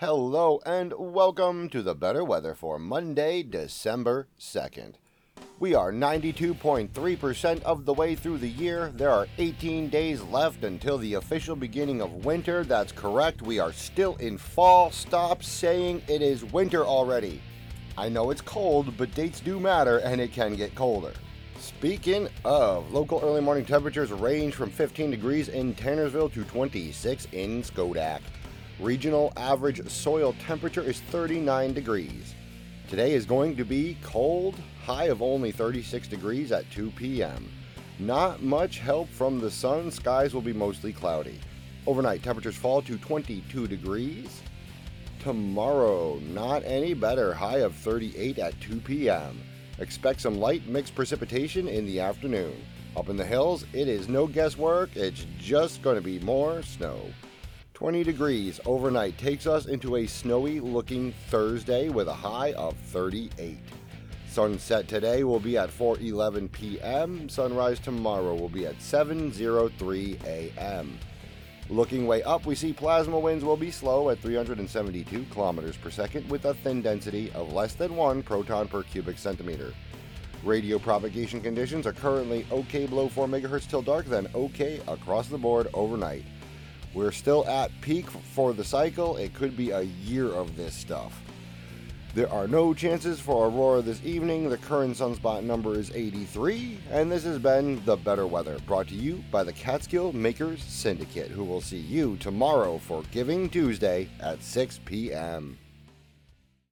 Hello and welcome to the better weather for Monday, December 2nd. We are 92.3% of the way through the year. There are 18 days left until the official beginning of winter. That's correct. We are still in fall. Stop saying it is winter already. I know it's cold, but dates do matter and it can get colder. Speaking of, local early morning temperatures range from 15 degrees in Tannersville to 26 in Schodack. Regional average soil temperature is 39 degrees. Today is going to be cold, high of only 36 degrees at 2 p.m. Not much help from the sun, skies will be mostly cloudy. Overnight temperatures fall to 22 degrees. Tomorrow, not any better, high of 38 at 2 p.m. Expect some light mixed precipitation in the afternoon. Up in the hills, it is no guesswork, it's just going to be more snow. 20 degrees overnight takes us into a snowy looking Thursday with a high of 38. Sunset today will be at 4:11 p.m. Sunrise tomorrow will be at 7:03 a.m. Looking way up, we see plasma winds will be slow at 372 kilometers per second with a thin density of less than 1 proton per cubic centimeter. Radio propagation conditions are currently okay below 4 megahertz till dark, then okay across the board overnight. We're still at peak for the cycle. It could be a year of this stuff. There are no chances for aurora this evening. The current sunspot number is 83, and this has been The Better Weather, brought to you by the Catskill Makers Syndicate, who will see you tomorrow for Giving Tuesday at 6 p.m.